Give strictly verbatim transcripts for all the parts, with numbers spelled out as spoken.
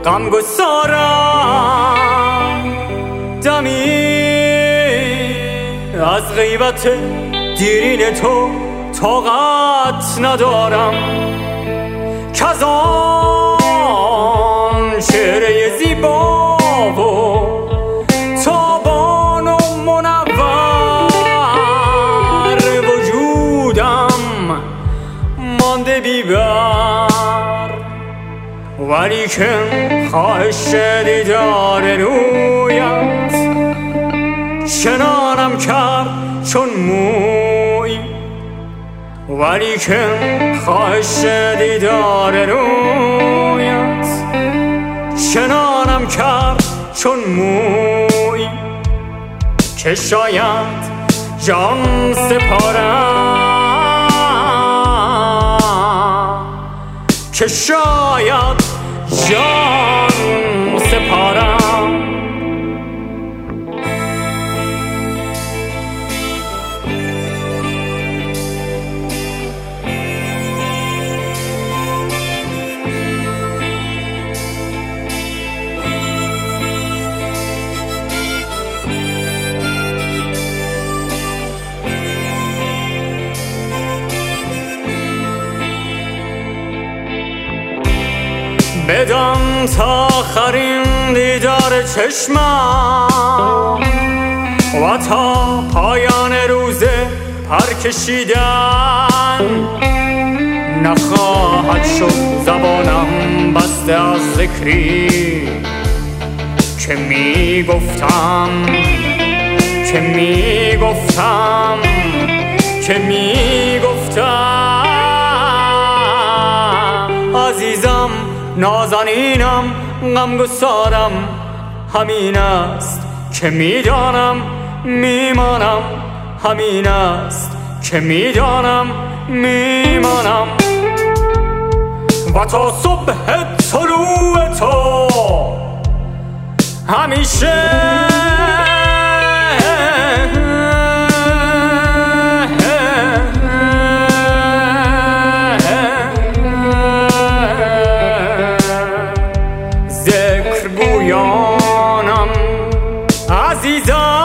غمگسارم دمی از غیبت دیرین تو طاقت ندارم که از آن چهره زیبا و تابان و منور وجودم مانده بیبر، ولیکن خواهش دیدار رویت چنانم کرد چون موی، ولیکن خواهش دیدار رویت چنانم کرد چون موی که شاید جان سپارم، که شاید جان سپارم. بدان تا آخرین دیدار چشمم و تا پایان روز پر کشیدن نخواهد شد زبانم بسته از ذکری که می گفتم که می گفتم که می گفتم عزیزم نازنینم غمگسارم همین است که میدانم میمانم، همین است که میدانم میمانم و تا صبح طلوع تو همیشه گویانم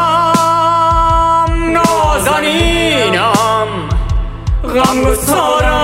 عزیزم نازنینم غمگسارم.